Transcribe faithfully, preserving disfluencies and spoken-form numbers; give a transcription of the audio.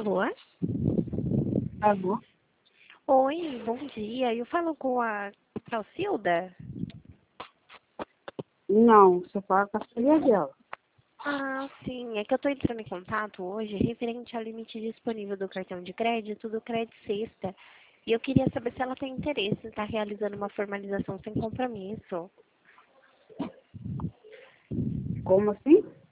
Alô? Alô? Oi, bom dia. Eu falo com a Calcilda? Não, você fala com a filha dela. Ah, sim. É que eu estou entrando em contato hoje referente ao limite disponível do cartão de crédito do Crédito Sexta. E eu queria saber se ela tem interesse em estar realizando uma formalização sem compromisso. Como assim?